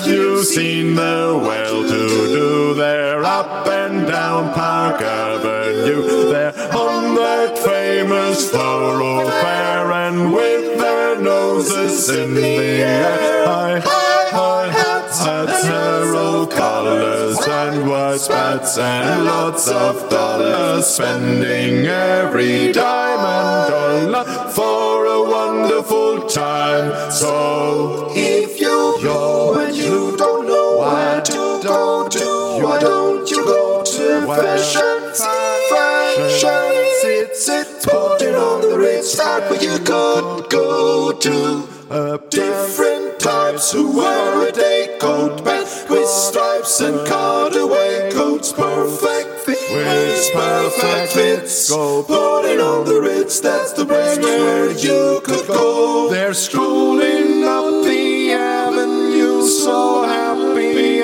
Have you seen the well-to-do? They're up and down Park Avenue. They're on that famous thoroughfare, and with their noses in the air, high hats, narrow collars, and white spats, and lots of dollars, spending every dime and dollar for a wonderful time. So if you're and you don't know where to go to, why don't you go to fashion? It's put it on the Ritz, that where you could go to. Different types who wear a day coat band with stripes and cutaway coats, perfect fits. Go put it on the Ritz, that's the place where you could go. They're strolling up the avenue, so happy,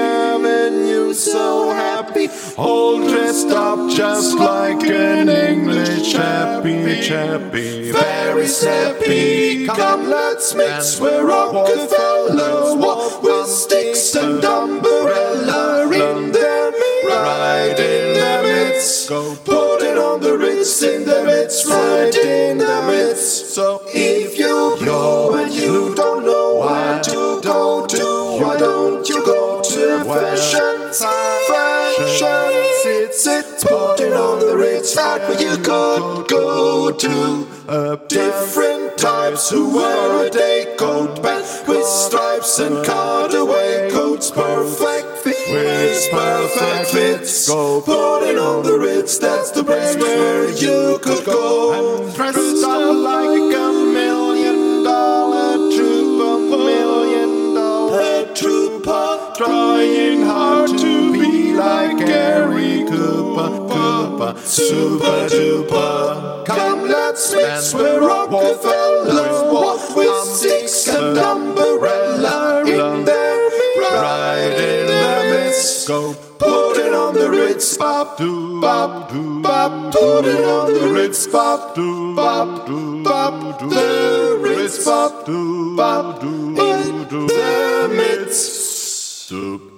all dressed up just like an English chappie, very snappy. Come, let's mix where Rockefellers walk with sticks and umbrella in their midst, right in their midst. Go put it on the Ritz, in the Ritz, right in the midst. So if you're and you don't know where to go to, why don't you go to fashion? It's put it on the Ritz, that where you could go to. Different types who wear a day coat band with stripes and cutaway coats, perfect fits. Go put it on the Ritz, that's the place where you could go. And dressed up like a $1 million trooper, trying hard to be like Gary Cooper, super duper. Come, let's mix where Rockefellers walk with sticks and umbrella in their midst, right in their midst. Go put it on the Ritz, bop doo, bop doo, bop. Put it on the Ritz, bop doo, bop doo, bop doo. The Ritz, bop doo, bop doo, in the midst.